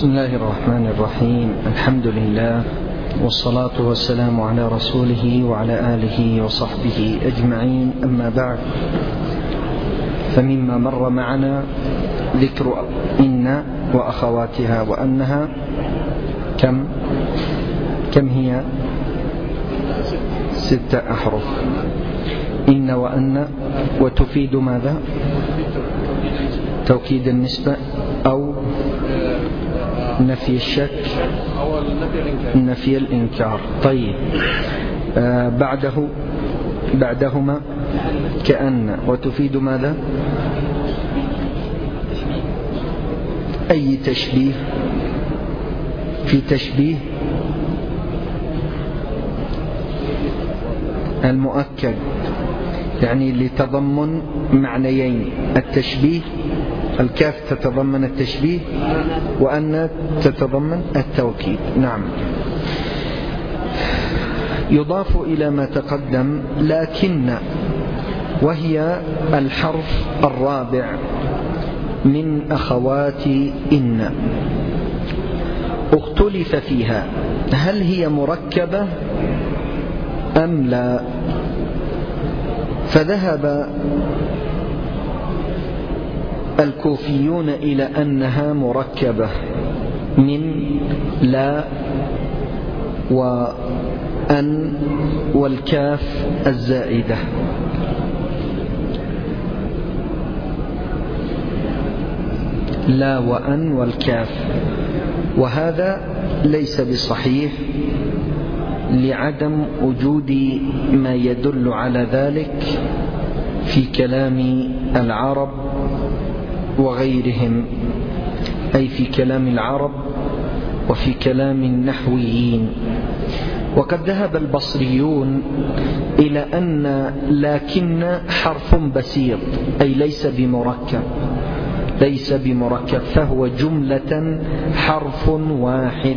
بسم الله الرحمن الرحيم. الحمد لله والصلاة والسلام على رسوله وعلى آله وصحبه أجمعين. أما بعد، فمما مر معنا ذكر إن وأخواتها، وأنها كم هي؟ 6 أحرف. إن وأن، وتفيد ماذا؟ توكيد النسبة أو نفي الشك أو نفي الإنكار. طيب، بعدهما كأن، وتفيد ماذا؟ أي تشبيه؟ في تشبيه المؤكد، يعني لتضمن معنيين. التشبيه، الكاف تتضمن التشبيه، وأن تتضمن التوكيد. نعم. يضاف إلى ما تقدم لكن، وهي الحرف الرابع من أخوات إن. اختلف فيها، هل هي مركبة أم لا؟ فذهب الكوفيون إلى أنها مركبة من لا وأن والكاف الزائدة. لا وأن والكاف، وهذا ليس بصحيح لعدم وجود ما يدل على ذلك في كلام العرب وغيرهم، أي في كلام العرب وفي كلام النحويين. وقد ذهب البصريون إلى أن لكن حرف بسيط، أي ليس بمركب، فهو جملة حرف واحد.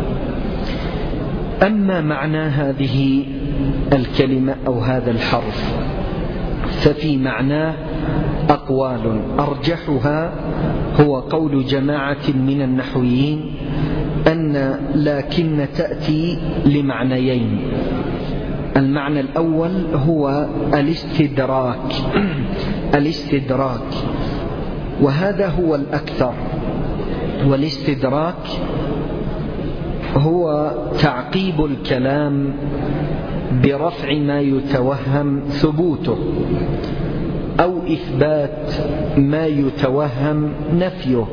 أما معنى هذه الكلمة أو هذا الحرف، ففي معناه أقوال، أرجحها هو قول جماعة من النحويين أن لكن تأتي لمعنيين. المعنى الأول هو الاستدراك، وهذا هو الأكثر. والاستدراك هو تعقيب الكلام برفع ما يتوهم ثبوته، أو إثبات ما يتوهم نفيه.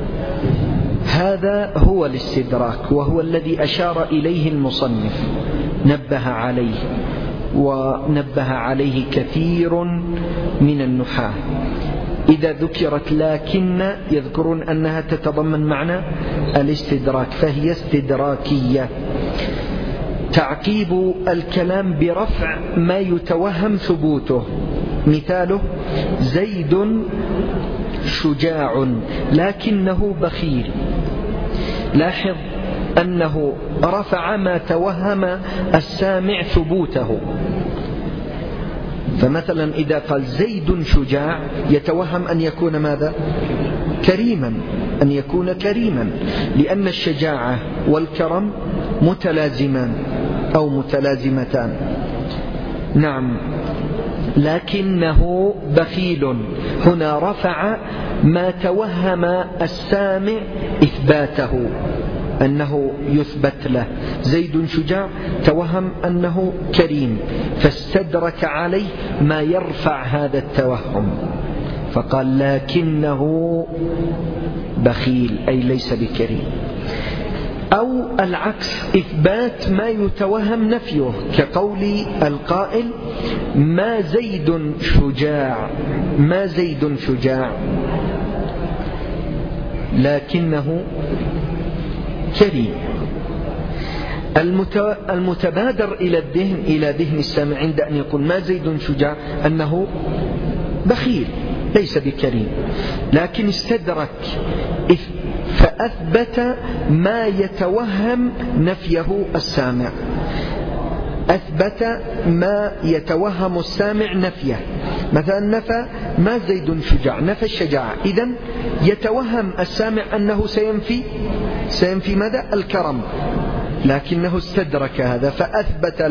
هذا هو الاستدراك، وهو الذي أشار إليه المصنف، ونبه عليه كثير من النحاة. إذا ذكرت لكن يذكرون أنها تتضمن معنى الاستدراك، فهي استدراكية، تعقيب الكلام برفع ما يتوهم ثبوته. مثاله: زيد شجاع لكنه بخيل. لاحظ أنه رفع ما توهم السامع ثبوته. فمثلا إذا قال زيد شجاع، يتوهم أن يكون ماذا؟ كريما، لأن الشجاعة والكرم متلازمان أو متلازمتان. نعم. لكنه بخيل، هنا رفع ما توهم السامع إثباته، أنه يثبت له. زيد شجاع توهم أنه كريم، فاستدرك عليه ما يرفع هذا التوهم، فقال لكنه بخيل، أي ليس بكريم. أو العكس، إثبات ما يتوهم نفيه، كقول القائل: ما زيد شجاع لكنه كريم. المتبادر إلى ذهن السامع عند أن يقول ما زيد شجاع أنه بخيل ليس بكريم، لكن استدرك فأثبت ما يتوهم نفيه السامع، أثبت ما يتوهم السامع نفيه، مثلا نفى ما زيد شجاع، نفى الشجاعة، إذن يتوهم السامع أنه سينفي ماذا؟ الكرم، لكنه استدرك هذا فأثبت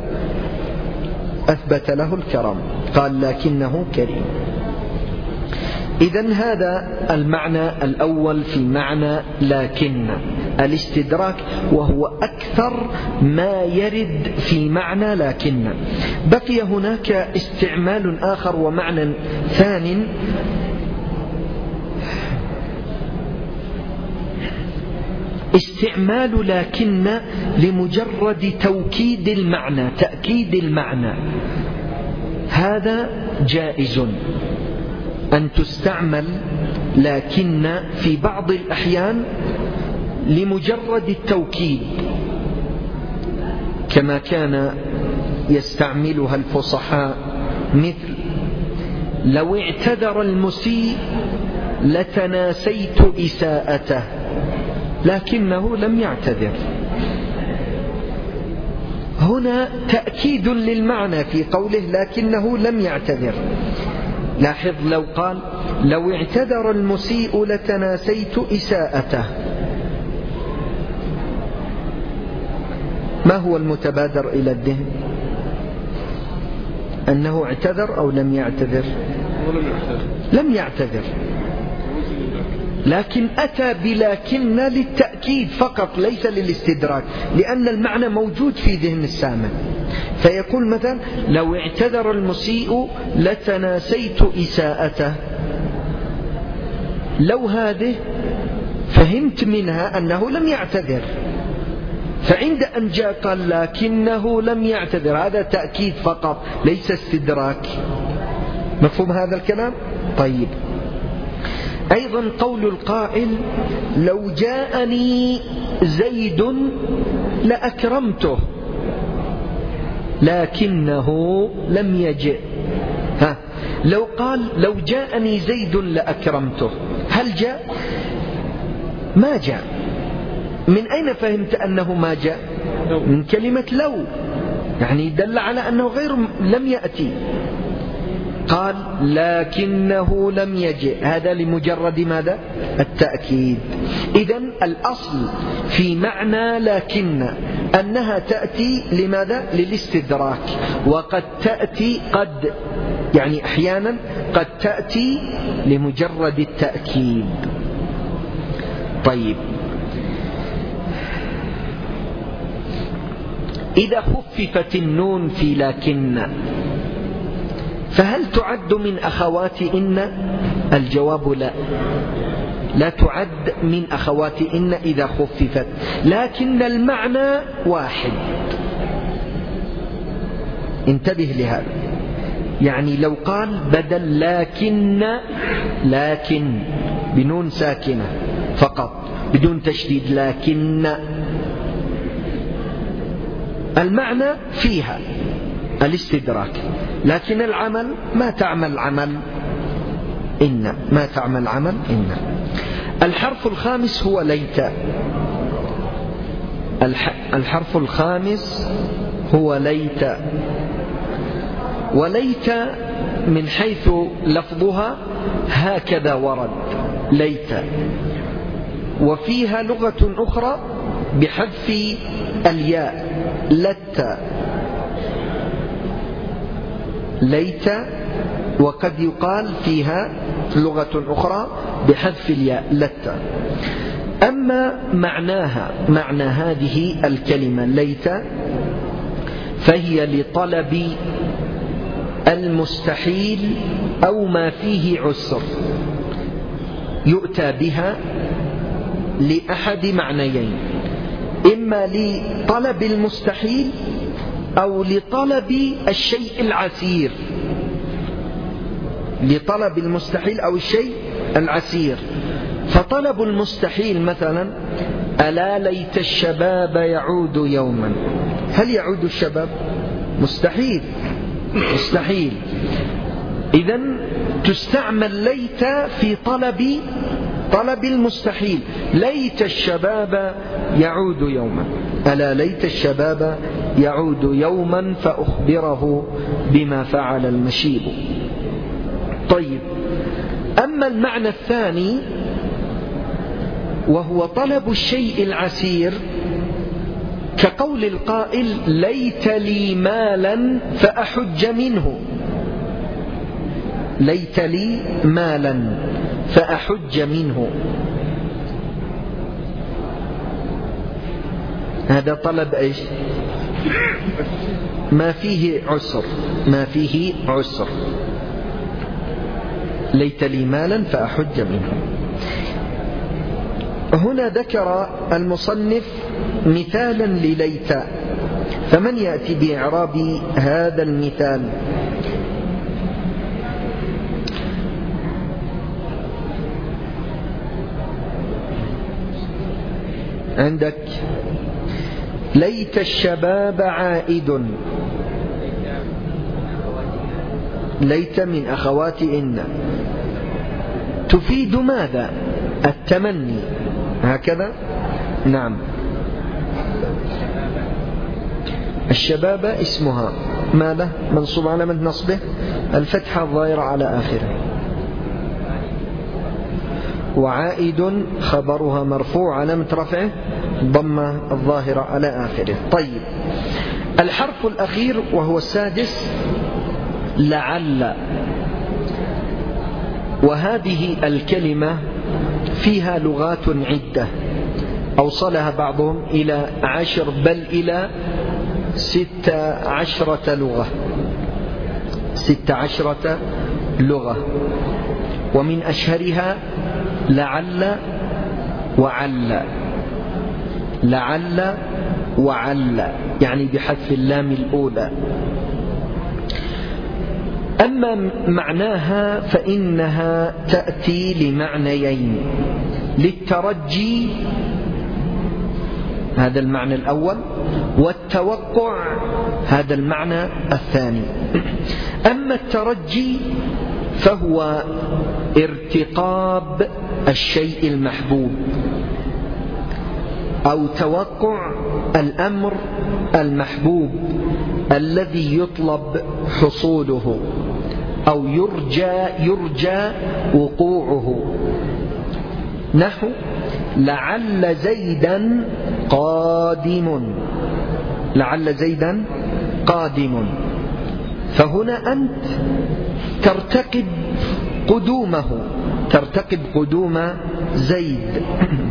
له الكرم، قال لكنه كريم. إذن هذا المعنى الأول في معنى لكن، الاستدراك، وهو أكثر ما يرد في معنى لكن. بقي هناك استعمال آخر ومعنى ثانٍ، استعمال لكن لمجرد توكيد المعنى، تأكيد المعنى. هذا جائز أن تستعمل لكن في بعض الأحيان لمجرد التوكيد، كما كان يستعملها الفصحاء، مثل لو اعتذر المسيء لتناسيت إساءته لكنه لم يعتذر. هنا تأكيد للمعنى في قوله لكنه لم يعتذر. لاحظ لو قال لو اعتذر المسيء لتناسيت إساءته، ما هو المتبادر إلى الذهن؟ أنه اعتذر أو لم يعتذر؟ لم يعتذر، لكن أتى بلكن للتأكيد فقط ليس للاستدراك، لأن المعنى موجود في ذهن السامع. فيقول مثلا لو اعتذر المسيء لتناسيت إساءته، لو هذه فهمت منها أنه لم يعتذر، فعند أن جاء قال لكنه لم يعتذر، هذا تأكيد فقط ليس استدراك. مفهوم هذا الكلام؟ طيب. أيضا قول القائل لو جاءني زيد لأكرمته لكنه لم يجئ. لو قال لو جاءني زيد لأكرمته، هل جاء؟ ما جاء. من أين فهمت أنه ما جاء؟ من كلمة لو، يعني دل على أنه لم يأتي. قال لكنه لم يجئ، هذا لمجرد ماذا؟ التأكيد. إذن الأصل في معنى لكن أنها تأتي لماذا؟ للاستدراك، وقد تأتي يعني أحيانا قد تأتي لمجرد التأكيد. طيب، إذا خففت النون في لكن فهل تعد من أخوات إن؟ الجواب لا، لا تعد من أخوات إن إذا خففت، لكن المعنى واحد. انتبه لهذا، يعني لو قال بدل لكن بنون ساكنة فقط بدون تشديد، لكن المعنى فيها الاستدراك، لكن العمل ما تعمل عمل إن، ما تعمل عمل إن. الحرف الخامس هو ليت. الحرف الخامس هو ليت، وليت من حيث لفظها هكذا ورد ليت، وفيها لغة أخرى بحذف الياء لت، ليت، وقد يقال فيها لغة أخرى بحذف الياء لت. أما معناها، معنى هذه الكلمة ليت، فهي لطلب المستحيل أو ما فيه عسر، يؤتى بها لأحد معنيين، إما لطلب المستحيل أو لطلب الشيء العسير، لطلب المستحيل أو الشيء العسير. فطلب المستحيل مثلا ألا ليت الشباب يعود يوما، هل يعود الشباب؟ مستحيل، مستحيل. إذن تستعمل ليت في طلب المستحيل، ليت الشباب يعود يوما، ألا ليت الشباب يعود يوما فأخبره بما فعل المشيب. المعنى الثاني وهو طلب الشيء العسير، كقول القائل ليت لي مالا فأحج منه، ليت لي مالا فأحج منه، هذا طلب ايش؟ ما فيه عسر، ما فيه عسر، ليت لي مالا فأحج منه. هنا ذكر المصنف مثالا لليت، فمن يأتي بإعراب هذا المثال؟ عندك ليت الشباب عائد، ليت من أخوات إن تفيد ماذا؟ التمني، هكذا؟ نعم. الشباب اسمها ماذا؟ منصوب علامة نصبه الفتحة الظاهرة على آخره، وعائد خبرها مرفوع علامة رفعه ضمة الظاهرة على آخره. طيب، الحرف الأخير وهو السادس لعل، وهذه الكلمة فيها لغات عدة أوصلها بعضهم إلى 10 بل إلى 16 لغة، 16 لغة، ومن أشهرها لعل وعل، لعل وعل يعني بحذف اللام الأولى. أما معناها فإنها تأتي لمعنيين، للترجي هذا المعنى الأول، والتوقع هذا المعنى الثاني. أما الترجي فهو ارتقاب الشيء المحبوب أو توقع الأمر المحبوب الذي يطلب حصوله أو يرجى وقوعه، نحو لعل زيدا قادم، لعل زيدا قادم، فهنا أنت ترتقب قدومه، ترتقب قدوم زيد.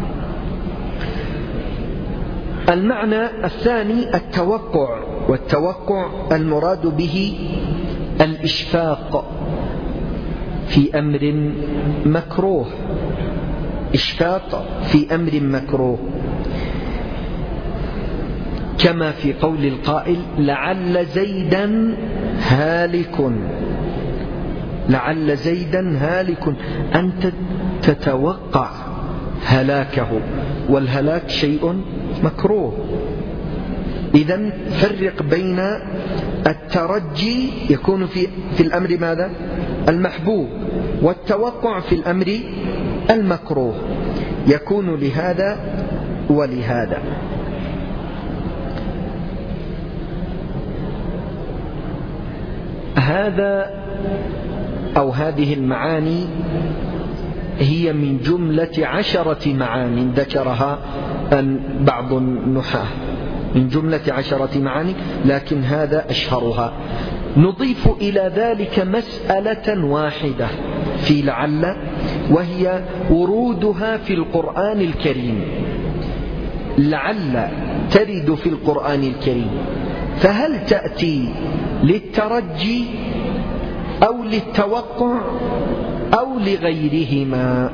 المعنى الثاني التوقع، والتوقع المراد به الإشفاق في أمر مكروه، إشفاق في أمر مكروه، كما في قول القائل لعل زيدا هالك، لعل زيدا هالك، أنت تتوقع هلاكه، والهلاك شيء مكروه. إذن فرق بين الترجي يكون في الأمر ماذا؟ المحبوب، والتوقع في الأمر المكروه يكون لهذا ولهذا. هذا أو هذه المعاني هي من جملة 10 معاني ذكرها بعض النحاة، من جملة 10 معاني، لكن هذا أشهرها. نضيف إلى ذلك مسألة واحدة في لعل، وهي ورودها في القرآن الكريم. لعل ترد في القرآن الكريم، فهل تأتي للترجي أو للتوقع أو لغيرهما؟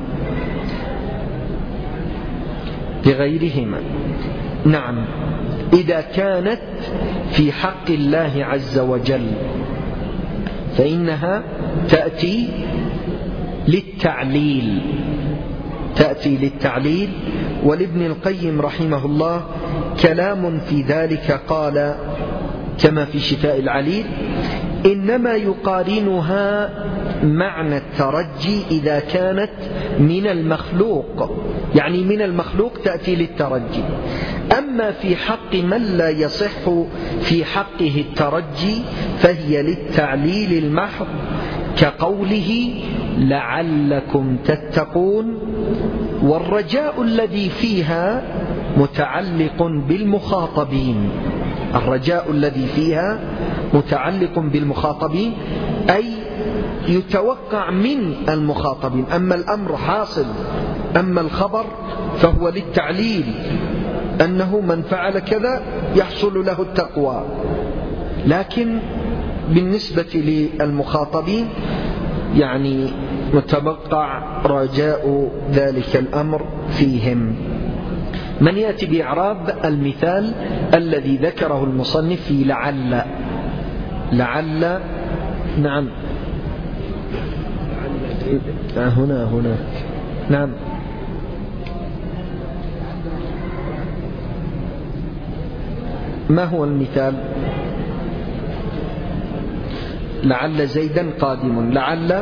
لغيرهما، نعم، إذا كانت في حق الله عز وجل فإنها تأتي للتعليل، تأتي للتعليل. ولابن القيم رحمه الله كلام في ذلك، قال كما في شفاء العليل إنما يقارنها معنى الترجي إذا كانت من المخلوق، يعني من المخلوق تأتي للترجي. أما في حق من لا يصح في حقه الترجي فهي للتعليل المحض، كقوله لعلكم تتقون، والرجاء الذي فيها متعلق بالمخاطبين. الرجاء الذي فيها متعلق بالمخاطبين، أي يتوقع من المخاطبين. أما الأمر حاصل، أما الخبر فهو للتعليل، أنه من فعل كذا يحصل له التقوى. لكن بالنسبة للمخاطبين يعني متوقع رجاء ذلك الأمر فيهم. من يأتي بإعراب المثال الذي ذكره المصنف في لعل؟ لعل، نعم، هنا نعم. ما هو المثال؟ لعل زيدا قادم. لعل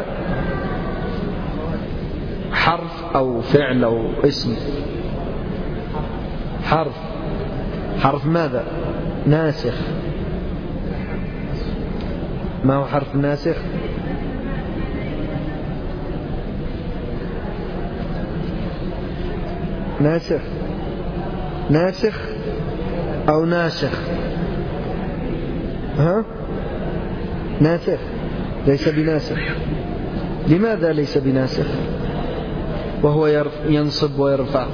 حرف أو فعل أو اسم؟ حرف ماذا؟ ناسخ. ما هو حرف ناسخ؟ ناسخ أو ناسخ؟ ناسخ، ليس بناسخ. لماذا ليس بناسخ وهو ينصب ويرفع؟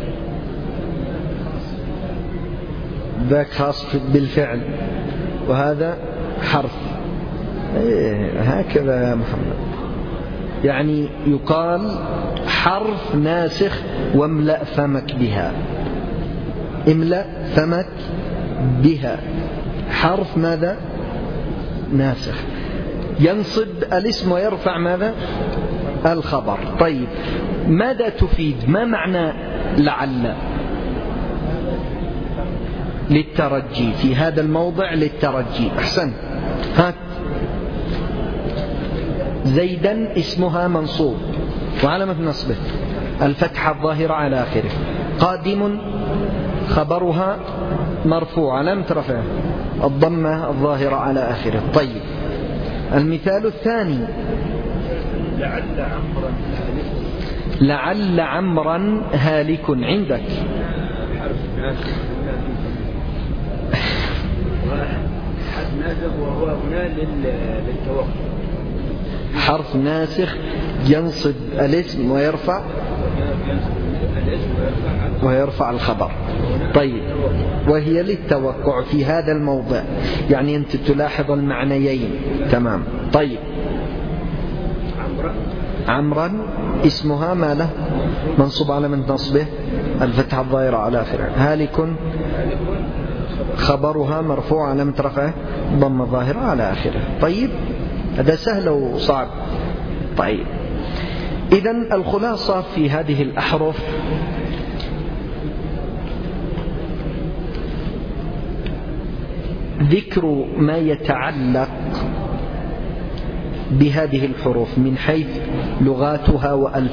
ذاك خاص بالفعل وهذا حرف. هكذا يا محمد، يعني يقال حرف ناسخ واملأ فمك بها. املأ فمك بها، حرف ماذا؟ ناسخ. ينصب الاسم ويرفع ماذا؟ الخبر. طيب ماذا تفيد؟ ما معنى لعل؟ للترجي، في هذا الموضع للترجي. أحسن. هات زيدا اسمها منصوب وعلامة نصبه الفتحة الظاهرة على آخره. قادم خبرها مرفوع علامة رفعه الضمة الظاهرة على آخره. طيب المثال الثاني لعل عمرا هالك عندك. حرف ناسخ ينصب الاسم ويرفع الخبر. طيب وهي للتوقع في هذا الموضع، يعني أنت تلاحظ المعنيين. تمام. طيب عمرا اسمها ما له؟ منصوب على من نصبه الفتحة الظاهرة على آخره. هالك خبرها مرفوع على من رفعه ضم الظاهرة على آخره. طيب هذا سهل وصعب. طيب إذن الخلاصة في هذه الأحرف ذكر ما يتعلق بهذه الحروف من حيث لغاتها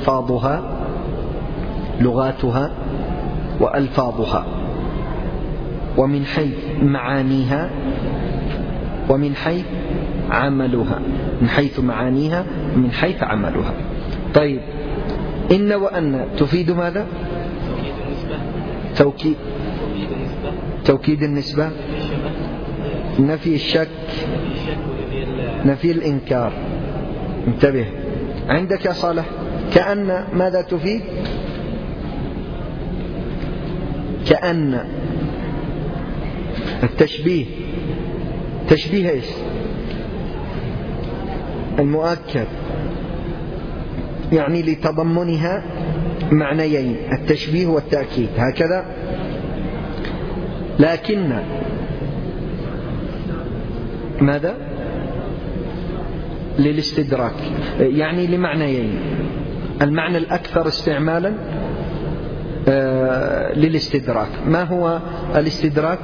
وألفاظها، ومن حيث معانيها، ومن حيث عملها. من حيث معانيها ومن حيث عملها. طيب إن وأن تفيد ماذا؟ توكيد النسبة، نفي الشك، نفي الإنكار. انتبه عندك يا صالح. كأن ماذا تفيد؟ كأن التشبيه. تشبيه ايش؟ المؤكد، يعني لتضمنها معنيين، التشبيه والتأكيد. هكذا. لكن ماذا؟ للاستدراك، يعني لمعنيين. المعنى الأكثر استعمالا للاستدراك. ما هو الاستدراك؟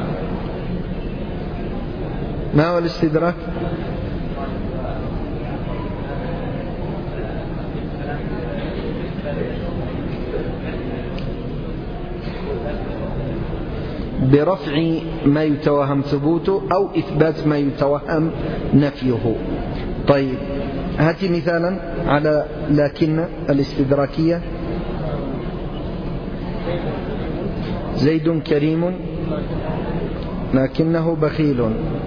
ما هو الاستدراك؟ برفع ما يتوهم ثبوته أو إثبات ما يتوهم نفيه. طيب هاتي مثالا على لكن الاستدراكية. زيد كريم لكنه بخيل.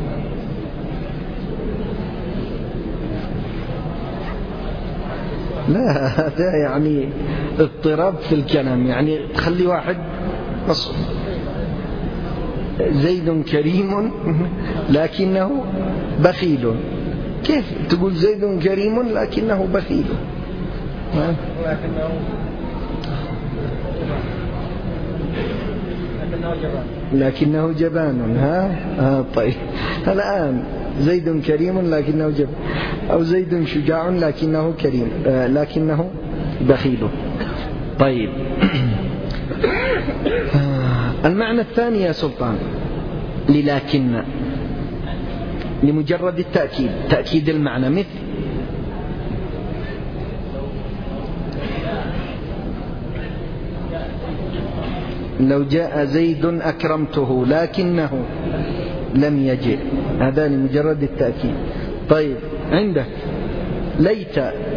لا، هذا يعني اضطراب في الكلام، يعني تخلي واحد مصر. زيد كريم لكنه بخيل، كيف تقول زيد كريم لكنه بخيل؟ لكنه جبان. طيب الآن زيد كريم لكنه جبان، أو زيد شجاع لكنه كريم لكنه بخيل. طيب المعنى الثاني يا سلطان للكن لمجرد التأكيد، تأكيد المعنى، مثل لو جاء زيد أكرمته لكنه لم يجئ، هذا لمجرد التأكيد. طيب عندك ليت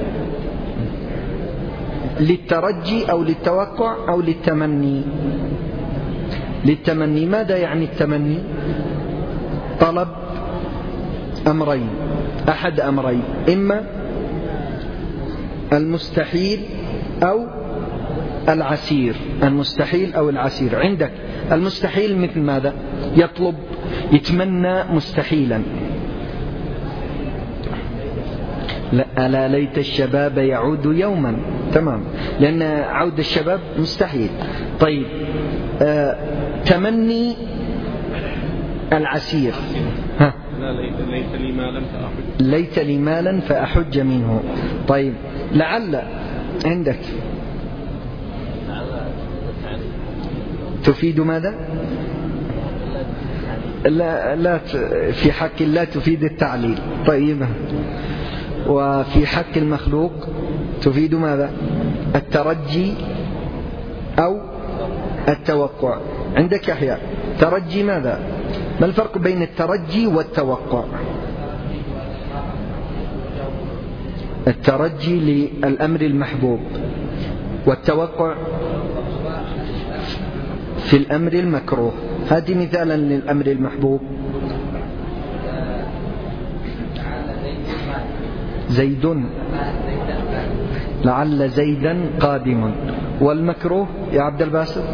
للترجي أو للتوقع أو للتمني. للتمني، ماذا يعني التمني؟ طلب أمرين، أحد أمرين، إما المستحيل أو العسير. المستحيل أو العسير. عندك المستحيل مثل ماذا؟ يطلب، يتمنى مستحيلا. لا ليت الشباب يعود يوما، تمام، لأن عود الشباب مستحيل. طيب تمني العسير، ليت لي مالا فأحج منه. طيب لعل عندك تفيد ماذا؟ لا في حق الله تفيد التعليل. طيب وفي حق المخلوق تفيد ماذا؟ الترجي أو التوقع. عندك يحيى ترجي ماذا؟ ما الفرق بين الترجي والتوقع؟ الترجي للأمر المحبوب، والتوقع في الأمر المكروه. هذه مثالا للأمر المحبوب. زيد، لعل زيدا قادم. والمكروه يا عبد الباسط؟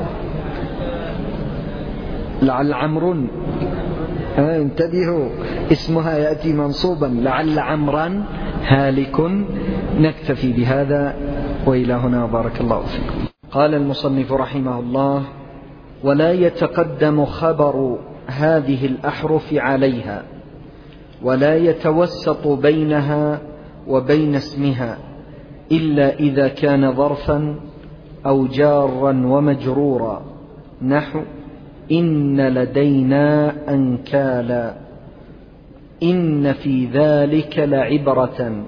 لعل عمرو، انتبهوا، اسمها يأتي منصوبا، لعل عمرا هالك. نكتفي بهذا وإلى هنا، بارك الله فيكم. قال المصنف رحمه الله: ولا يتقدم خبر هذه الأحرف عليها، ولا يتوسط بينها وبين اسمها إلا إذا كان ظرفا أو جارا ومجرورا، نحو إن لدينا أنكالا، إن في ذلك لعبرة.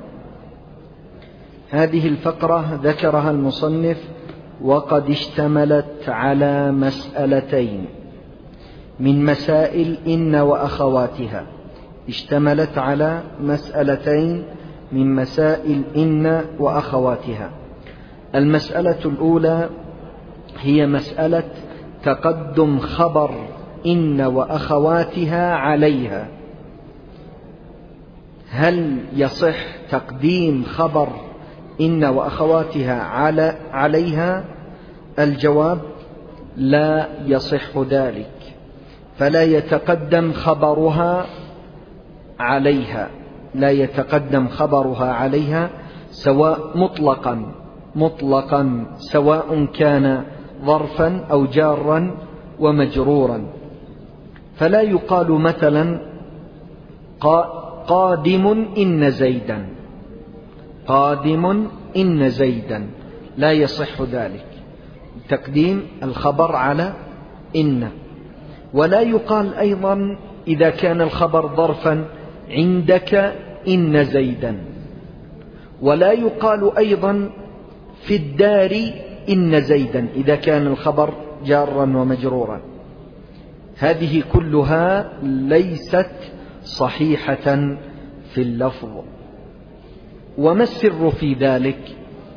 هذه الفقرة ذكرها المصنف وقد اشتملت على مسألتين من مسائل إن وأخواتها. اشتملت على مسألتين من مسائل إن وأخواتها. المسألة الأولى هي مسألة تقدم خبر إن وأخواتها عليها. هل يصح تقديم خبر إن وأخواتها عليها؟ الجواب: لا يصح ذلك، فلا يتقدم خبرها عليها، لا يتقدم خبرها عليها، سواء مطلقا سواء كان ظرفا أو جارا ومجرورا. فلا يقال مثلا قادم إن زيدا، قادم إن زيدا، لا يصح ذلك، تقديم الخبر على إن. ولا يقال أيضا إذا كان الخبر ظرفا عندك إن زيدا. ولا يقال أيضا في الدار إن زيدا إذا كان الخبر جارا ومجرورا. هذه كلها ليست صحيحة في اللفظ. وما السر في ذلك؟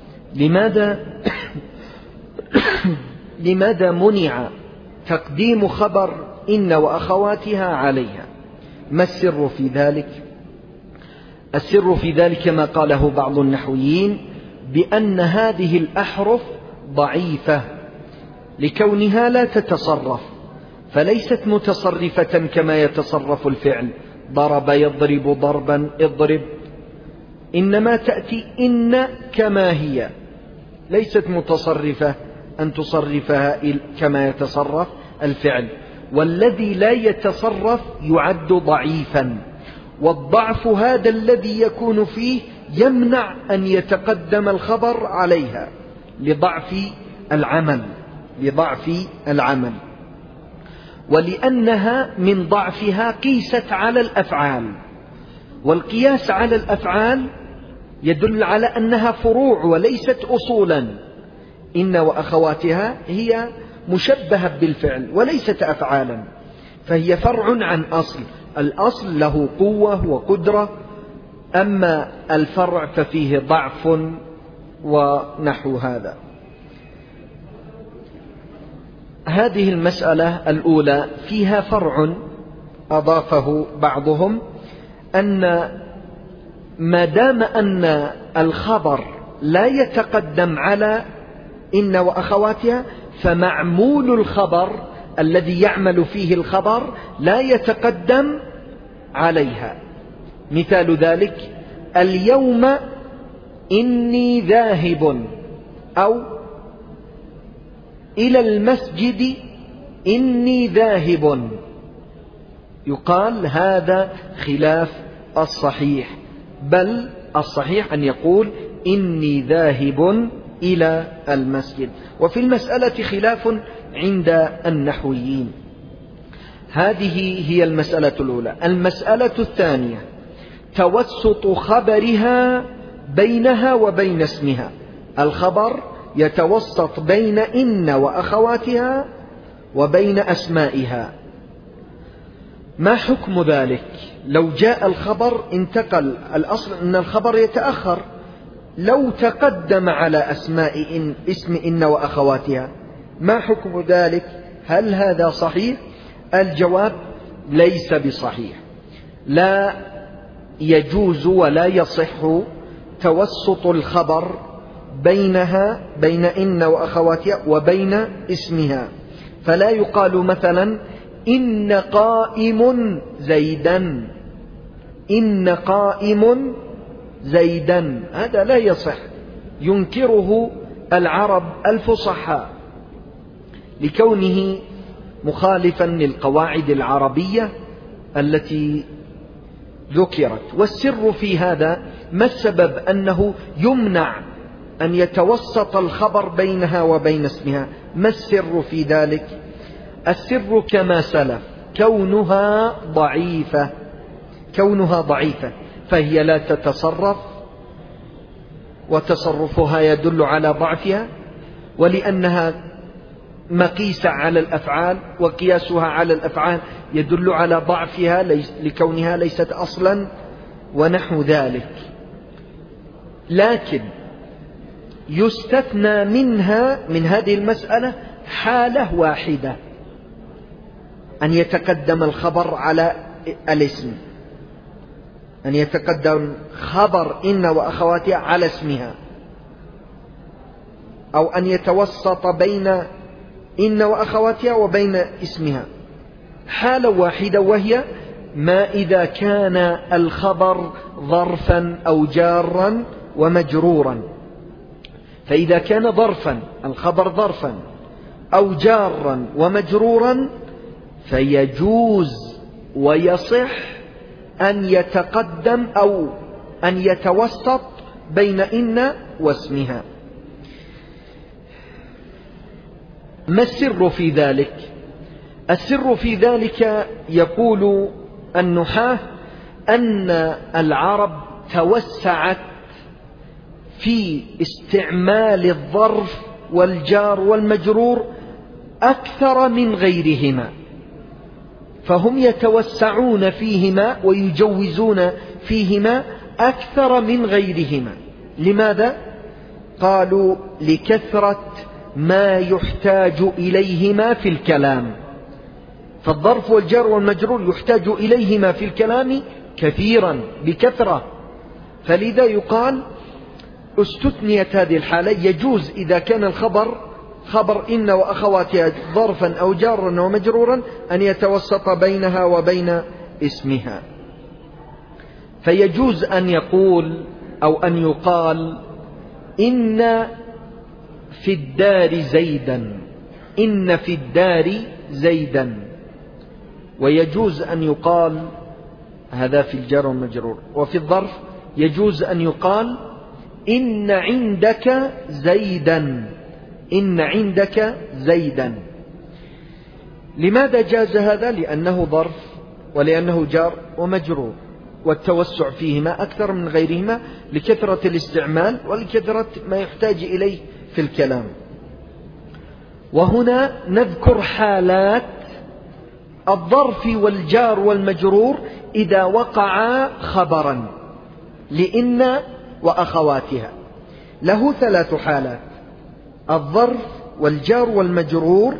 لماذا منع تقديم خبر إن وأخواتها عليها؟ ما السر في ذلك؟ السر في ذلك ما قاله بعض النحويين بأن هذه الأحرف ضعيفة لكونها لا تتصرف، فليست متصرفة كما يتصرف الفعل ضرب يضرب ضربا اضرب، إنما تأتي إن كما هي، ليست متصرفة أن تصرفها كما يتصرف الفعل، والذي لا يتصرف يعد ضعيفا، والضعف هذا الذي يكون فيه يمنع أن يتقدم الخبر عليها لضعف العمل، ولأنها من ضعفها قيست على الأفعال، والقياس على الأفعال يدل على أنها فروع وليست أصولا. إن وأخواتها هي مشبهة بالفعل وليست أفعالا، فهي فرع عن أصل، الأصل له قوة وقدرة، أما الفرع ففيه ضعف ونحو هذا. هذه المسألة الأولى فيها فرع أضافه بعضهم، أن ما دام أن الخبر لا يتقدم على إن وأخواتها، فمعمول الخبر الذي يعمل فيه الخبر لا يتقدم عليها. مثال ذلك: اليوم إني ذاهب، أو إلى المسجد إني ذاهب، يقال هذا خلاف الصحيح، بل الصحيح أن يقول إني ذاهب إلى المسجد. وفي المسألة خلاف عند النحويين. هذه هي المسألة الأولى. المسألة الثانية توسط خبرها بينها وبين اسمها، الخبر يتوسط بين إن وأخواتها وبين أسمائها. ما حكم ذلك؟ لو جاء الخبر انتقل، الأصل أن الخبر يتأخر، لو تقدم على اسم إن وأخواتها، ما حكم ذلك؟ هل هذا صحيح؟ الجواب: ليس بصحيح، لا يجوز ولا يصح توسط الخبر بين إن وأخواتها وبين اسمها. فلا يقال مثلا إن قائم زيدا، إن قائم زيدا، هذا لا يصح، ينكره العرب الفصحاء لكونه مخالفا للقواعد العربية التي ذكرت. والسر في هذا ما السبب أنه يمنع أن يتوسط الخبر بينها وبين اسمها؟ ما السر في ذلك؟ السر كما سلف، كونها ضعيفة، فهي لا تتصرف، وتصرفها يدل على ضعفها، ولأنها مقيسة على الأفعال، وقياسها على الأفعال يدل على ضعفها لكونها ليست أصلا ونحو ذلك. لكن يستثنى من هذه المسألة حالة واحدة، أن يتقدم الخبر على الاسم، أن يتقدم خبر إن وأخواتها على اسمها، أو أن يتوسط بين إن وأخواتها وبين اسمها، حالة واحدة، وهي ما إذا كان الخبر ظرفا أو جارا ومجرورا. فإذا كان الخبر ظرفا أو جارا ومجرورا، فيجوز ويصح أن يتقدم أو أن يتوسط بين إن واسمها. ما السر في ذلك؟ السر في ذلك يقول النحاة أن العرب توسعت في استعمال الظرف والجار والمجرور أكثر من غيرهما، فهم يتوسعون فيهما ويجوزون فيهما أكثر من غيرهما. لماذا؟ قالوا لكثرة ما يحتاج إليهما في الكلام، فالظرف والجار والمجرور يحتاج إليهما في الكلام كثيرا بكثرة، فلذا يقال استثنيت هذه الحالة. يجوز إذا كان الخبر خبر إن وأخواتها ظرفا أو جارا ومجرورا أن يتوسط بينها وبين اسمها، فيجوز أن يقول أو أن يقال إن في الدار زيدا، إن في الدار زيدا، ويجوز أن يقال هذا في الجار والمجرور. وفي الظرف يجوز أن يقال إن عندك زيدا، إن عندك زيدا. لماذا جاز هذا؟ لأنه ظرف ولأنه جار ومجرور، والتوسع فيهما أكثر من غيرهما لكثرة الاستعمال ولكثرة ما يحتاج إليه في الكلام. وهنا نذكر حالات الظرف والجار والمجرور إذا وقعا خبرا لإن وأخواتها. له 3 حالات: الظرف والجار والمجرور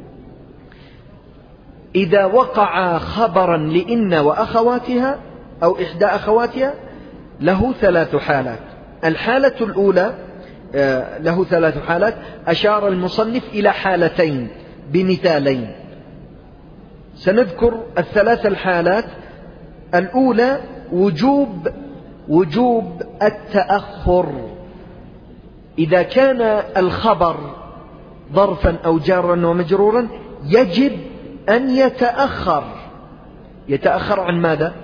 إذا وقعا خبرا لإن وأخواتها أو إحدى أخواتها له 3 حالات. الحالة الأولى له 3 حالات، أشار المصنف إلى حالتين بمثالين. سنذكر ال3 الحالات. الأولى وجوب التأخر، إذا كان الخبر ظرفا أو جارا ومجرورا يجب أن يتأخر عن ماذا؟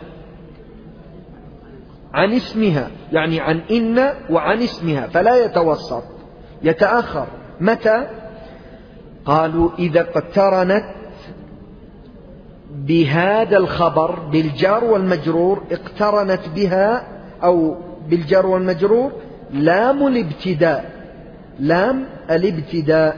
عن اسمها، يعني عن إن وعن اسمها، فلا يتوسط، يتأخر. متى؟ قالوا إذا اقترنت بهذا الخبر بالجار والمجرور، اقترنت بها أو بالجار والمجرور لام الابتداء، لام الابتداء.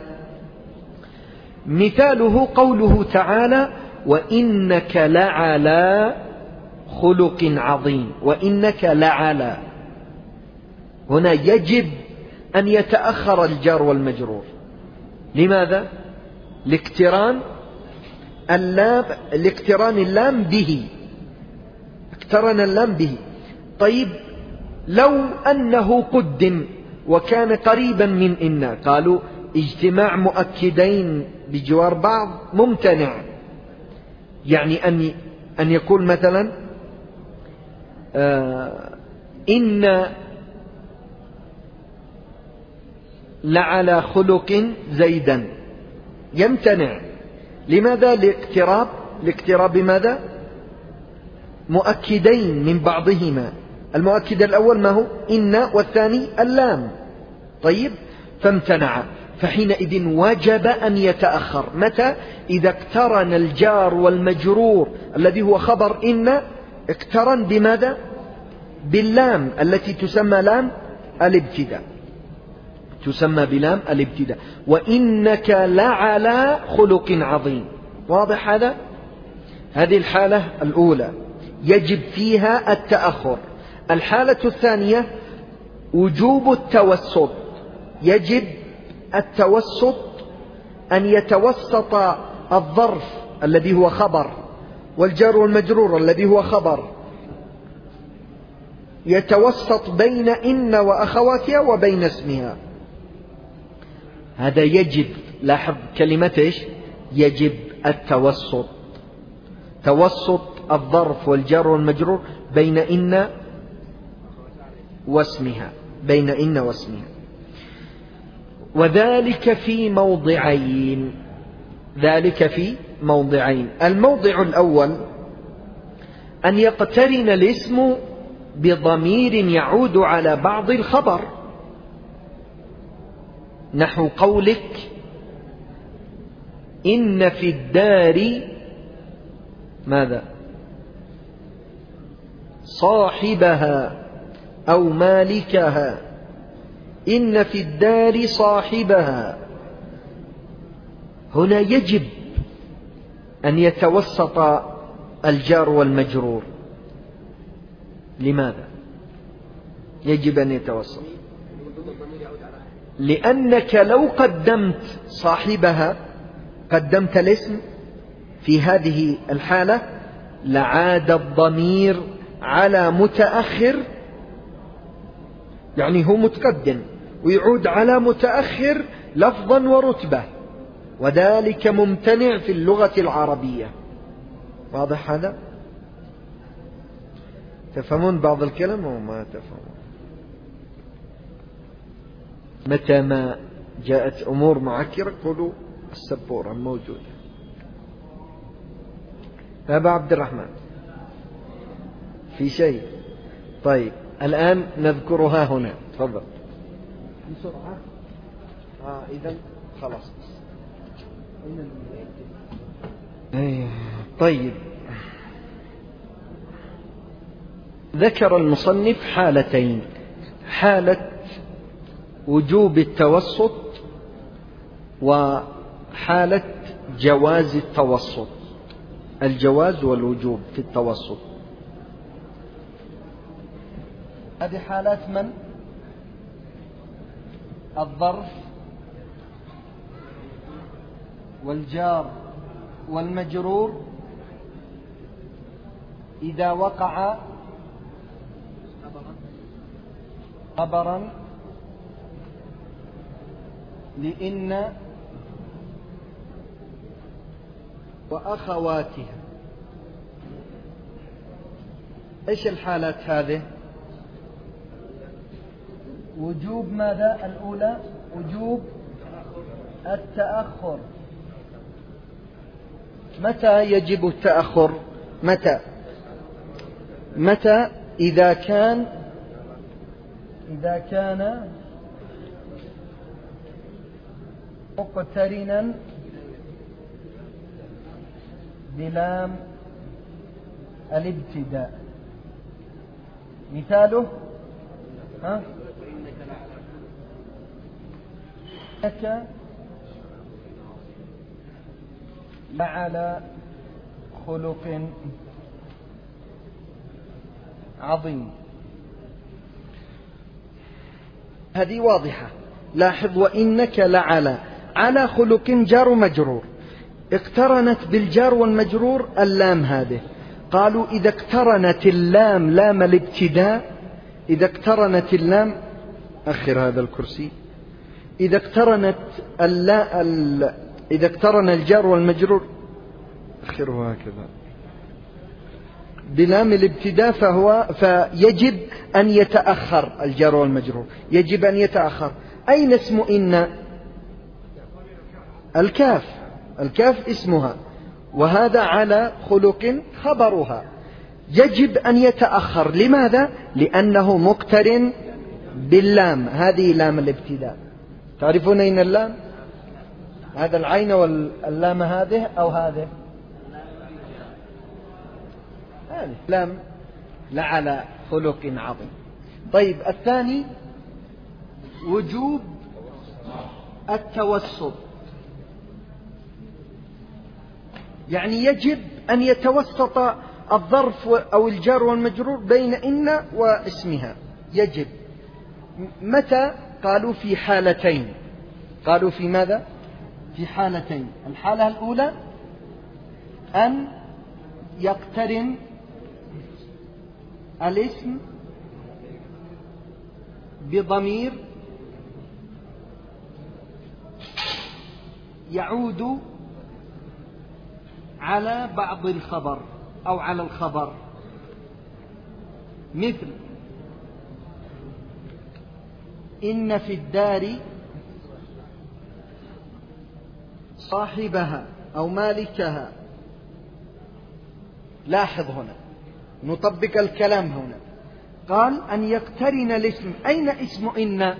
مثاله قوله تعالى: وإنك لعلى خلق عظيم. وإنك لعلى، هنا يجب أن يتأخر الجار والمجرور. لماذا؟ لاقتران اللام به، اقترن اللام به. طيب لو أنه قدم وكان قريبا من إن، قالوا اجتماع مؤكدين بجوار بعض ممتنع، يعني أن يقول مثلا إن لعلى خلق زيدا، يمتنع. لماذا؟ لاقتراب ماذا؟ مؤكدين من بعضهما. المؤكد الأول ما هو؟ إن، والثاني اللام. طيب، فامتنع، فحينئذ وجب أن يتأخر. متى؟ إذا اقترن الجار والمجرور الذي هو خبر إن، اقترن بماذا؟ باللام التي تسمى لام الابتداء، تسمى بلام الابتداء. وإنك لعلى خلق عظيم. واضح هذا؟ هذه الحالة الأولى يجب فيها التأخر. الحالة الثانية وجوب التوسط، يجب التوسط، أن يتوسط الظرف الذي هو خبر والجار والمجرور الذي هو خبر، يتوسط بين إن وأخواتها وبين اسمها. هذا يجب. لاحظ كلمة إيش؟ يجب التوسط، توسط الظرف والجار والمجرور بين إن واسمها، بين إن واسمها. وذلك في موضعين، ذلك في موضعين. الموضع الأول أن يقترن الاسم بضمير يعود على بعض الخبر، نحو قولك إن في الدار ماذا؟ صاحبها أو مالكها، إن في الدار صاحبها. هنا يجب أن يتوسط الجار والمجرور. لماذا؟ يجب أن يتوسط، لأنك لو قدمت صاحبها، قدمت الاسم في هذه الحالة، لعاد الضمير على متأخر، يعني هو متقدم ويعود على متأخر لفظا ورتبة، وذلك ممتنع في اللغة العربية. واضح هذا؟ تفهمون بعض الكلام وما تفهمون؟ متى ما جاءت أمور معكرة قولوا السبورة موجودة. أبا عبد الرحمن في شيء؟ طيب الآن نذكرها هنا، تفضل بسرعة. إذن خلاص. طيب، ذكر المصنف حالتين: حالة وجوب التوسط وحالة جواز التوسط، الجواز والوجوب في التوسط. هذه حالات من؟ الظرف والجار والمجرور إذا وقع خبرا لإن وأخواتها. إيش الحالات هذه؟ وجوب ماذا؟ الأولى وجوب التأخر. متى يجب التأخر؟ متى؟ إذا كان مقترنا بلام الابتداء. مثاله إنك لعلى خلق عظيم. هذه واضحة. لاحظ: وإنك على خلق جار ومجرور، اقترنت بالجار والمجرور اللام هذه. قالوا إذا اقترنت اللام لام الابتداء، إذا اقترنت اللام، أخر هذا الكرسي، إذا اقترن الجار والمجرور، أخره هكذا، بلام الابتداء فيجب أن يتأخر الجار والمجرور، يجب أن يتأخر. أين اسم إن؟ الكاف اسمها، وهذا على خلق خبرها، يجب أن يتأخر. لماذا؟ لأنه مقترن باللام، هذه لام الابتداء. تعرفون أين اللام؟ هذا العين واللام هذه أو هذه؟ هذه لام لعلى خلق عظيم. طيب، الثاني وجوب التوسط، يعني يجب أن يتوسط الظرف أو الجار والمجرور بين إن واسمها، يجب. متى؟ قالوا في حالتين. قالوا في ماذا؟ في حالتين. الحالة الأولى أن يقترن الاسم بضمير يعود على بعض الخبر أو على الخبر، مثل إن في الدار صاحبها أو مالكها. لاحظ هنا، نطبق الكلام هنا. قال أن يقترن الاسم. أين اسم إن؟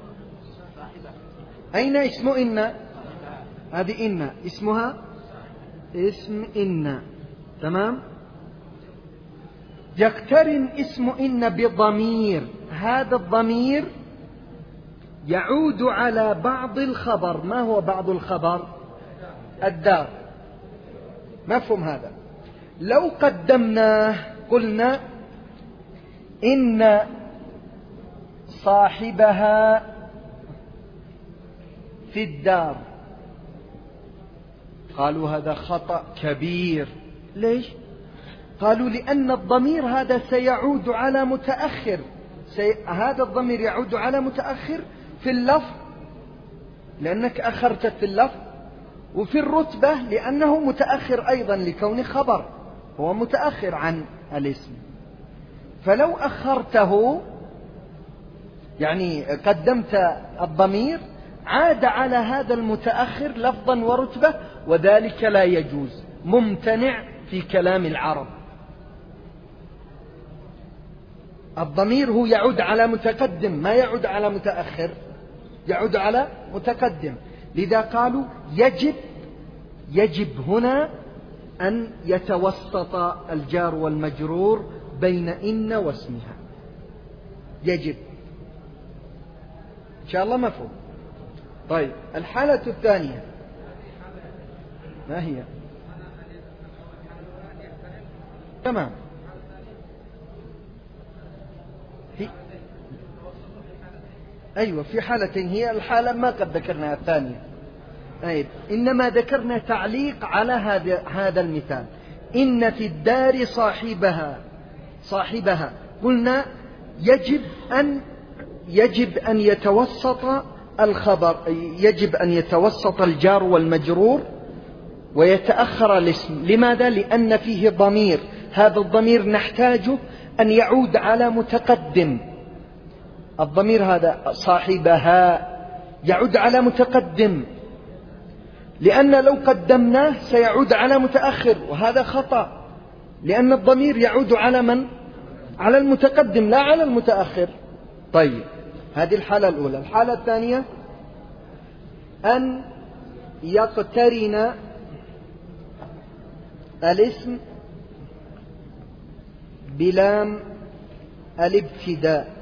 أين اسم إن؟ هذه إن اسمها اسم إن، تمام. يقترن اسم إن بضمير، هذا الضمير يعود على بعض الخبر. ما هو بعض الخبر؟ الدار. مفهوم هذا؟ لو قدمناه قلنا إن صاحبها في الدار. قالوا هذا خطأ كبير. ليش؟ قالوا لأن الضمير هذا سيعود على متأخر، هذا الضمير يعود على متأخر في اللفظ لأنك أخرت في اللفظ، وفي الرتبة لأنه متأخر أيضا لكون خبر، هو متأخر عن الاسم. فلو أخرته يعني قدمت الضمير عاد على هذا المتأخر لفظا ورتبة، وذلك لا يجوز، ممتنع في كلام العرب. الضمير هو يعود على متقدم، ما يعود على متأخر، يعود على متقدم. لذا قالوا يجب هنا أن يتوسط الجار والمجرور بين إن واسمها، يجب. إن شاء الله مفهوم. طيب الحالة الثانية ما هي؟ تمام. أيوة في حالتين، هي الحالة ما قد ذكرناها الثانية. طيب إنما ذكرنا تعليق على هذا المثال. إن في الدار صاحبها قلنا يجب أن يتوسط الخبر، يجب أن يتوسط الجار والمجرور ويتأخر الاسم. لماذا؟ لأن فيه ضمير، هذا الضمير نحتاجه أن يعود على متقدم. الضمير هذا صاحبها يعود على متقدم، لأن لو قدمناه سيعود على متأخر، وهذا خطأ، لأن الضمير يعود على من؟ على المتقدم لا على المتأخر. طيب هذه الحالة الأولى. الحالة الثانية أن يقترن الاسم بلام الابتداء،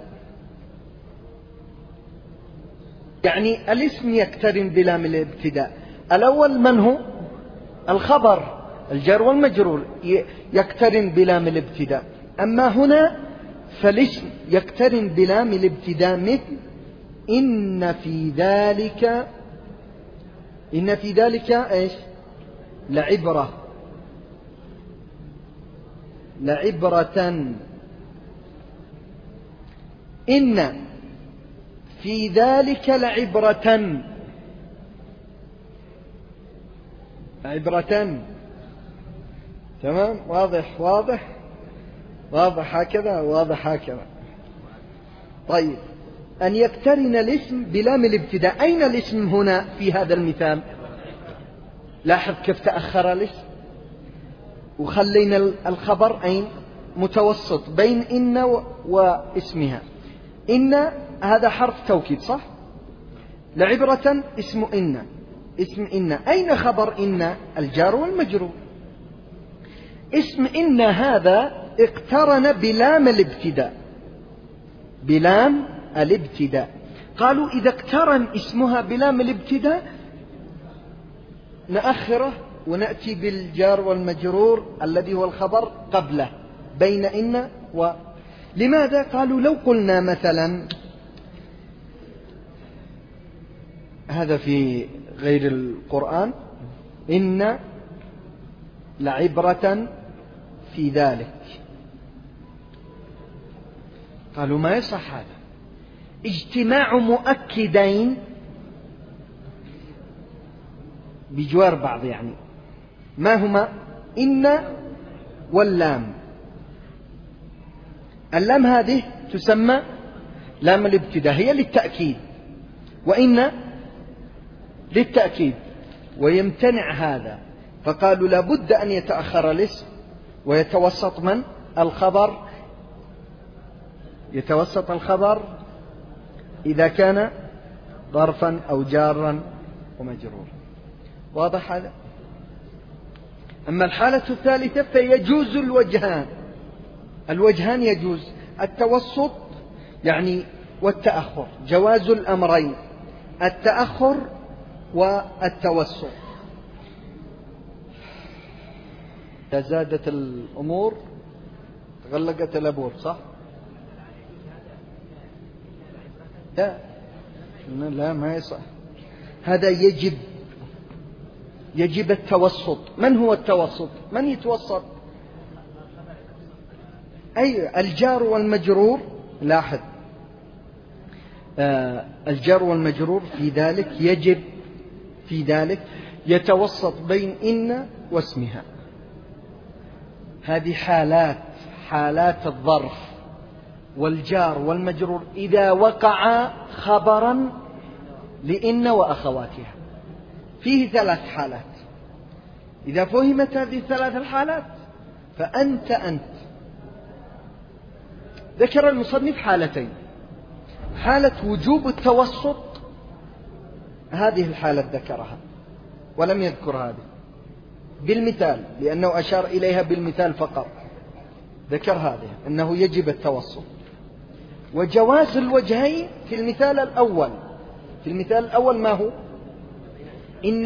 يعني الاسم يقترن بلام الابتداء. الأول من هو؟ الخبر، الجار والمجرور يقترن بلام الابتداء. أما هنا فالاسم يقترن بلام الابتداء، مثل إن في ذلك إيش؟ لعبرة إن في ذلك لعبرة. تمام. واضح هكذا. طيب أن يقترن الاسم بلام الابتداء. أين الاسم هنا في هذا المثال؟ لاحظ كيف تأخر الاسم، وخلينا الخبر أين؟ متوسط بين إن واسمها. إن هذا حرف توكيد صح؟ لعبرة اسم إن. أين خبر إن؟ الجار والمجرور. اسم إن هذا اقترن بلام الابتداء. قالوا إذا اقترن اسمها بلام الابتداء نأخره ونأتي بالجار والمجرور الذي هو الخبر قبله بين إن لماذا؟ قالوا لو قلنا مثلا، هذا في غير القرآن، إن لعبرة في ذلك، قالوا ما يصح هذا. اجتماع مؤكدين بجوار بعض، يعني ما هما؟ إن واللام. اللام هذه تسمى لام الابتداء، هي للتأكيد، وإن للتأكيد، ويمتنع هذا. فقالوا لابد أن يتأخر الاسم ويتوسط من؟ الخبر. يتوسط الخبر إذا كان ظرفا أو جارا ومجرورا. واضح هذا؟ أما الحالة الثالثة فيجوز الوجهان يجوز التوسط يعني والتأخر، جواز الأمرين، التأخر والتوسط. إذا زادت الأمور تغلقت الأبواب صح؟ لا ما يصح. هذا يجب التوسط. من هو التوسط؟ من يتوسط؟ أي الجار والمجرور. لاحظ الجار والمجرور في ذلك يتوسط بين إن واسمها. هذه حالات الظرف والجار والمجرور إذا وقع خبرا لإن وأخواتها. فيه 3 حالات. إذا فهمت هذه 3 الحالات فأنت ذكر المصنف حالتين: حالة وجوب التوسط، هذه الحالة ذكرها ولم يذكر هذه بالمثال، لأنه أشار إليها بالمثال فقط. ذكر هذه أنه يجب التوسط. وجواز الوجهين في المثال الأول. في المثال الأول ما هو؟ إن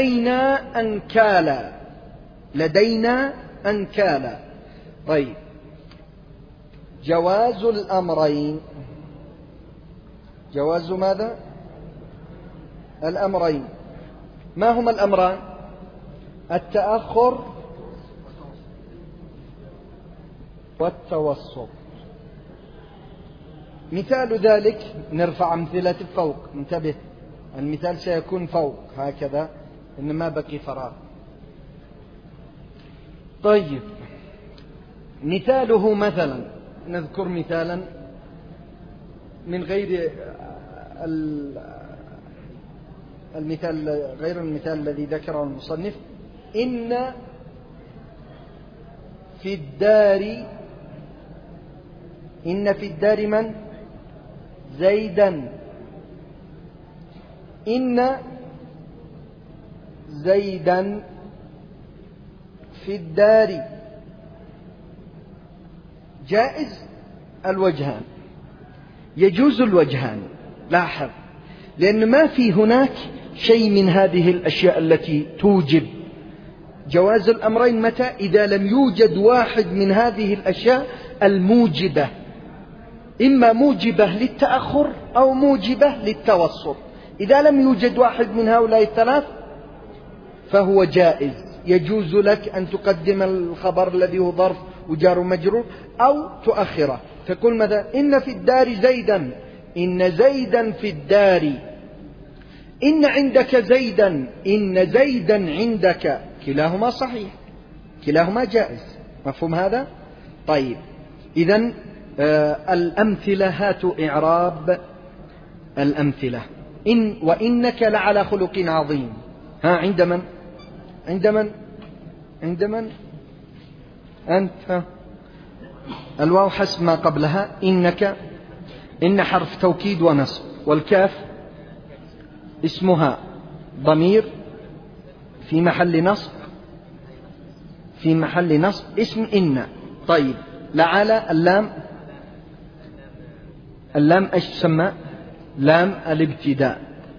لدينا أنكالا. طيب، جواز الأمرين. جواز ماذا؟ الأمرين. ما هما الأمران؟ التأخر والتوسط. مثال ذلك، نرفع أمثلة فوق، انتبه، المثال سيكون فوق هكذا، إنما بقي فراغ. طيب، مثاله مثلا، نذكر مثالا من غير غير المثال الذي ذكره المصنف. إن في الدار من؟ زيدا. إن زيدا في الدار. جائز الوجهان، يجوز الوجهان. لاحظ، لأن ما في هناك شيء من هذه الأشياء التي توجب جواز الأمرين. متى؟ إذا لم يوجد واحد من هذه الأشياء الموجبة، إما موجبة للتأخر أو موجبة للتوسط. إذا لم يوجد واحد من هؤلاء الثلاث فهو جائز، يجوز لك أن تقدم الخبر الذي هو ظرف وجار مجرور أو تؤخره. تقول ماذا؟ إن في الدار زيدا. إن زيدا في الدار. إن عندك زيدا. إن زيدا عندك. كلاهما صحيح، كلاهما جائز. مفهوم هذا؟ طيب، إذن الأمثلة. هاتوا إعراب الأمثلة. إن وإنك لعلى خلق عظيم. عند من؟ أنت. الواو حسب ما قبلها. إنك، إن حرف توكيد ونصب، والكاف اسمها ضمير في محل نصب اسم إن. طيب، لعلى اللام ايش تسمى؟ لام الابتداء.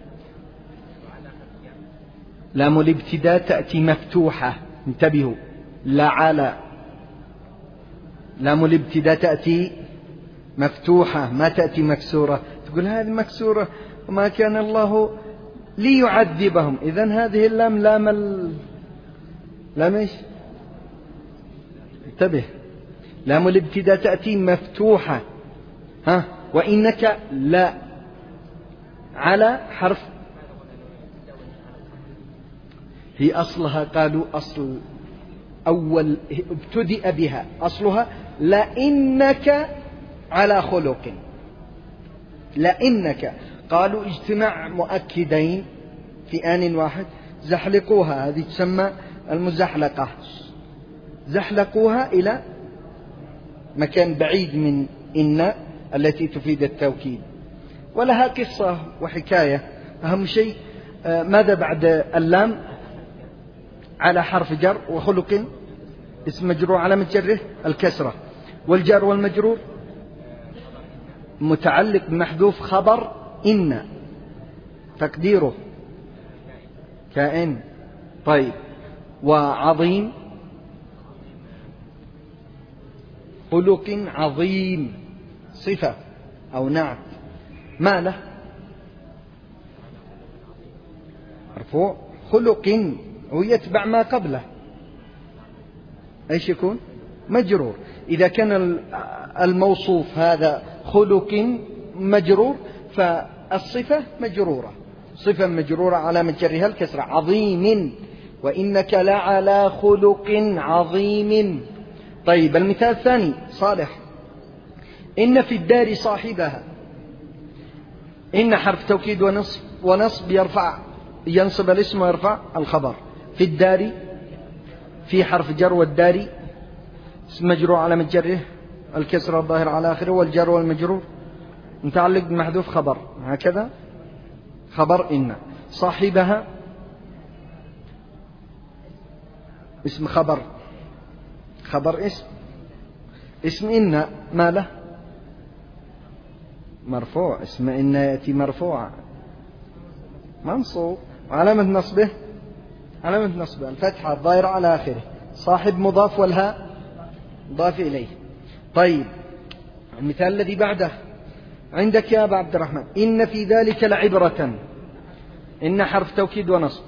لام الابتداء تأتي مفتوحة، انتبهوا. لعلى لام الابتداء تأتي مفتوحة، ما تأتي مكسورة. تقول هذه مكسورة وما كان الله ليعذبهم. إذن هذه اللام لام ايش؟ انتبه، لام الابتداء تأتي مفتوحة. وإنك لا على حرف. هي أصلها قالوا أصل أول ابتدأ بها أصلها لإنك على خلق. لإنك قالوا اجتماع مؤكدين في آن واحد، زحلقوها، هذه تسمى المزحلقة. زحلقوها إلى مكان بعيد من إن التي تفيد التوكيد، ولها قصة وحكاية. أهم شيء ماذا بعد اللام؟ على حرف جر، وخلق اسم مجرور علامة جره الكسرة، والجار والمجرور متعلق بمحذوف خبر إن، تقديره كائن. طيب، وعظيم خلق عظيم صفة أو نعت. ما له؟ مرفوع خلق ويتبع ما قبله ايش يكون؟ مجرور. إذا كان الموصوف هذا خلق مجرور فالصفة مجرورة، صفة مجرورة علامة جرها الكسرة. عظيم، وإنك لعلى خلق عظيم. طيب المثال الثاني صالح. إن في الدار صاحبها. إن حرف توكيد ونصب ينصب الاسم ويرفع الخبر. في الدار في حرف جر، والدار اسم مجرور علامة جره الكسرة الظاهر على آخره، والجر والمجرور متعلق بمحذوف خبر، هكذا خبر إن. صاحبها اسم خبر اسم إن ما له؟ مرفوع. اسم إن يأتي مرفوعا منصوب، علامة نصبه الفتحة الظاهرة على آخره. صاحب مضاف والهاء مضاف إليه. طيب المثال الذي بعده عندك يا أبا عبد الرحمن. إن في ذلك لعبرة. إن حرف توكيد ونصب،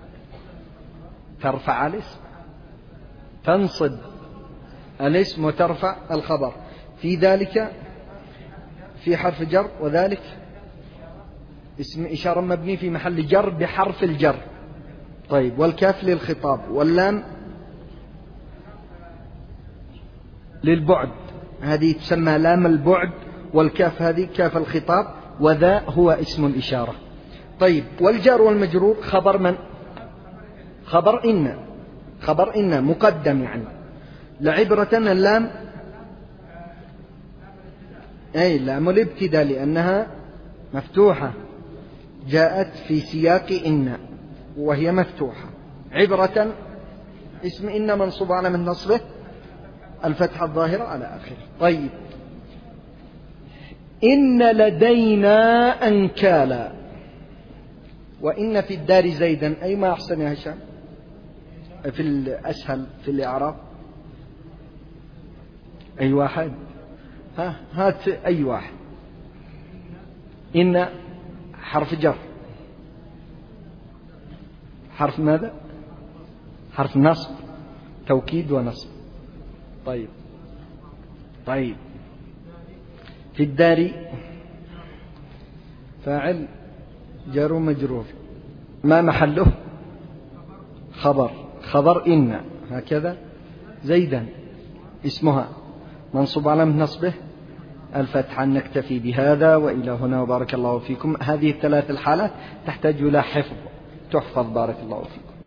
ترفع الاسم، تنصب الاسم وترفع الخبر. في ذلك في حرف جر، وذلك اسم إشارة مبني في محل جر بحرف الجر. طيب والكاف للخطاب، واللام للبعد، هذه تسمى لام البعد، والكاف هذه كاف الخطاب، وذا هو اسم الإشارة. طيب والجار والمجرور خبر من؟ خبر إن مقدم يعني. لعبرة اللام أي لام الابتداء لأنها مفتوحة، جاءت في سياق إن وهي مفتوحة. عبرة اسم إن منصوب على من نصبه الفتحة الظاهرة على آخره. طيب إن لدينا أنكالا. وإن في الدار زيدا. أي ما أحسن يا هشام في الأسهل في الإعراب؟ أي واحد؟ هات أي واحد. إن حرف جر، حرف ماذا؟ حرف نصب، توكيد ونصب. طيب في الدار فاعل جار ومجرور، ما محله؟ خبر إن، هكذا. زيدا اسمها منصوب على نصبه الفتحة. نكتفي بهذا وإلى هنا، وبارك الله فيكم. هذه الثلاث الحالات تحتاج إلى حفظ، تحفظ بارك الله فيكم.